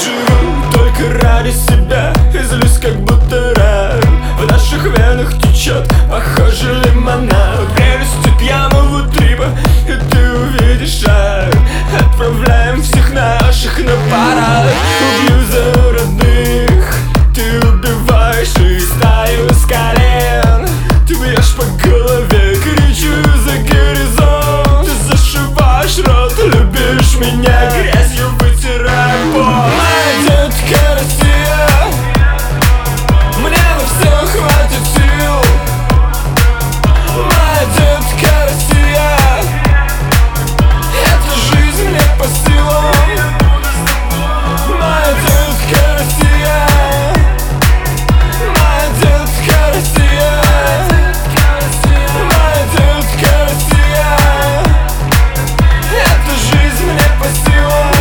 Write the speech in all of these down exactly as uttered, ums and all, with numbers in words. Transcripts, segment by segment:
живу только ради себя и злюсь, как будто рай. В наших венах течет, похоже, лимонад. Прелестью пьяного трипа, и ты увидишь рай. Отправляем всех наших на парад. Убью за родных, ты убиваешь их, стаю с колен. Ты бьешь по голове, кричу за горизонт. Ты зашиваешь рот, любишь меня, грязью вытирай пол. Моя детка Россия, мне на все хватит сил. Моя детка Россия, эта жизнь мне по силам. Моя детка Россия, моя детка Россия, моя детка Россия, эта жизнь мне по силам.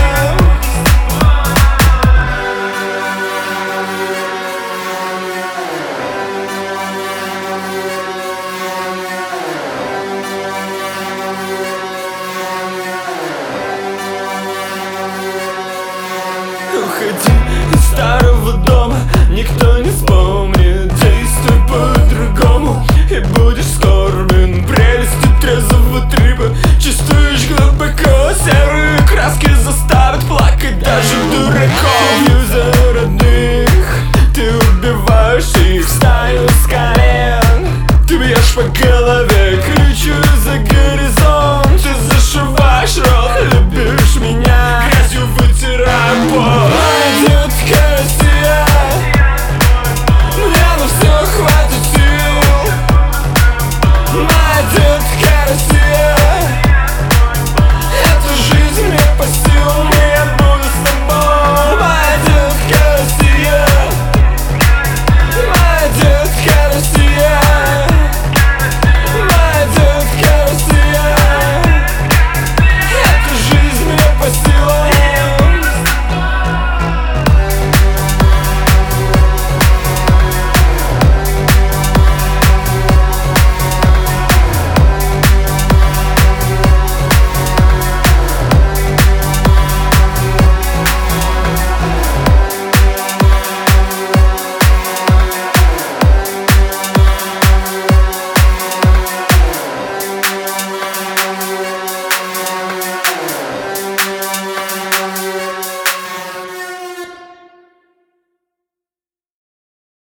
Уходи из старого дома, никто не вспомнит. Действуй по-другому и будешь скорбен. Прелестью трезвого трипа чувствуешь глубоко. Серые краски заставят плакать даже дурака.